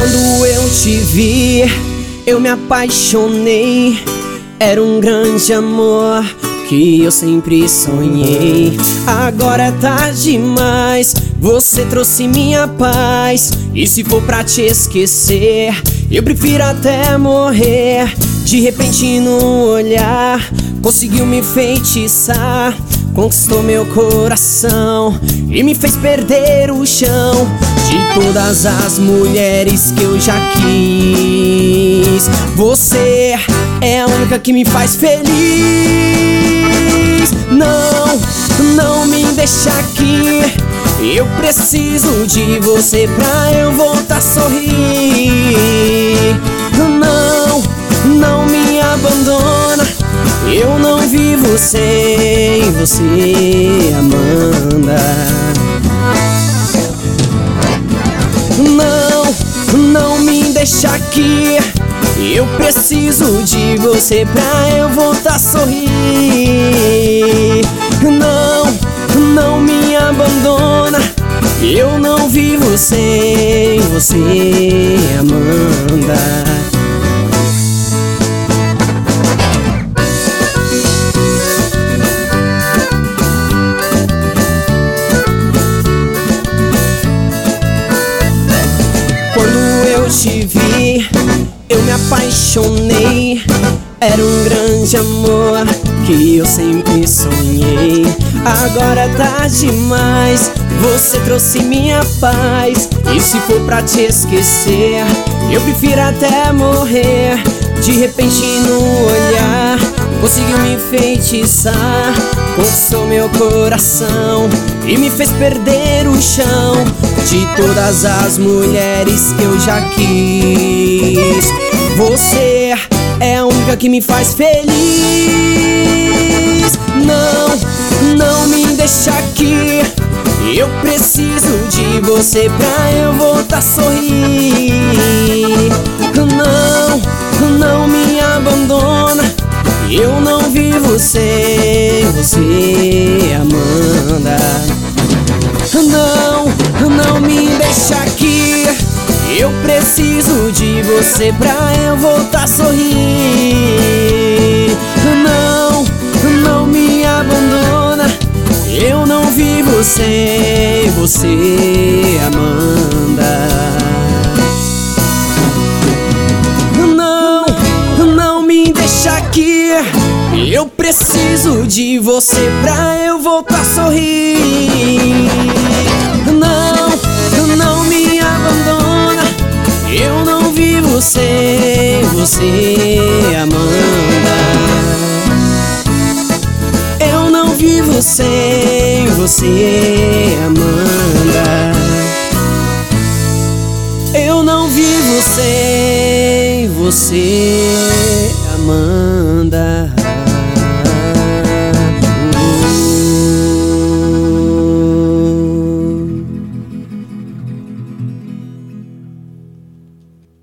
Quando eu te vi, eu me apaixonei. Era um grande amor que eu sempre sonhei. Agora é tarde demais, você trouxe minha paz. E se for pra te esquecer, eu prefiro até morrer. De repente no olhar, conseguiu me enfeitiçar. Conquistou meu coração e me fez perder o chão. De todas as mulheres que eu já quis, você é a única que me faz feliz. Não me deixa aqui, eu preciso de você pra eu voltar a sorrir. Não me abandona, eu não vivo sem você, Amanda. Não me deixa aqui, eu preciso de você pra eu voltar a sorrir. Não me abandona, eu não vivo sem você, Amanda. Te vi, eu me apaixonei. Era um grande amor que eu sempre sonhei. Agora é tarde demais, você trouxe minha paz. E se for pra te esquecer, eu prefiro até morrer. De repente no olhar, conseguiu me enfeitiçar. Conquistou meu coração e me fez perder o chão. De todas as mulheres que eu já quis, você é a única que me faz feliz. Não me deixa aqui, eu preciso de você pra eu voltar a sorrir. Não me abandona, eu não vivo sem você, Amanda. Não me deixa aqui, eu preciso de você pra eu voltar a sorrir. Não me abandona, eu não vivo sem você, Amanda. Não me deixa aqui, eu preciso de você pra eu voltar a sorrir. Não me abandona, eu não vivo sem você, Amanda. Eu não vivo sem você, Amanda. Eu não vivo sem você, Amanda.